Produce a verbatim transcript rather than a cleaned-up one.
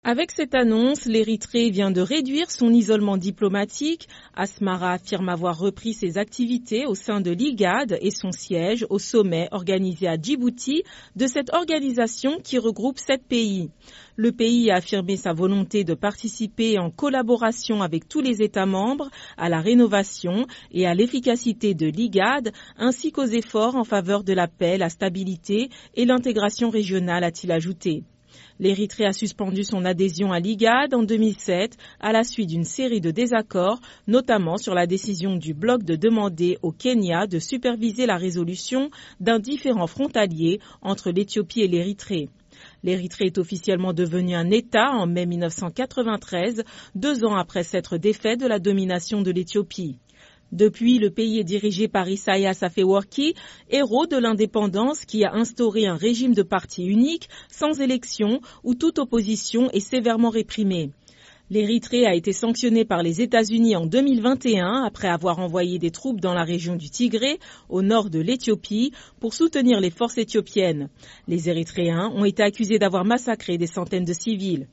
Avec cette annonce, l'Érythrée vient de réduire son isolement diplomatique. Asmara affirme avoir repris ses activités au sein de l'I G A D et son siège au sommet organisé à Djibouti de cette organisation qui regroupe sept pays. Le pays a affirmé sa volonté de participer en collaboration avec tous les États membres à la rénovation et à l'efficacité de l'I G A D ainsi qu'aux efforts en faveur de la paix, la stabilité et l'intégration régionale, a-t-il ajouté. L'Érythrée a suspendu son adhésion à l'I G A D en deux mille sept à la suite d'une série de désaccords, notamment sur la décision du bloc de demander au Kenya de superviser la résolution d'un différend frontalier entre l'Éthiopie et l'Érythrée. L'Érythrée est officiellement devenue un État en mai mille neuf cent quatre-vingt-treize, deux ans après s'être défait de la domination de l'Éthiopie. Depuis, le pays est dirigé par Isaias Afewerki, héros de l'indépendance qui a instauré un régime de parti unique, sans élection, où toute opposition est sévèrement réprimée. L'Érythrée a été sanctionnée par les États-Unis en deux mille vingt et un après avoir envoyé des troupes dans la région du Tigré, au nord de l'Éthiopie, pour soutenir les forces éthiopiennes. Les Érythréens ont été accusés d'avoir massacré des centaines de civils.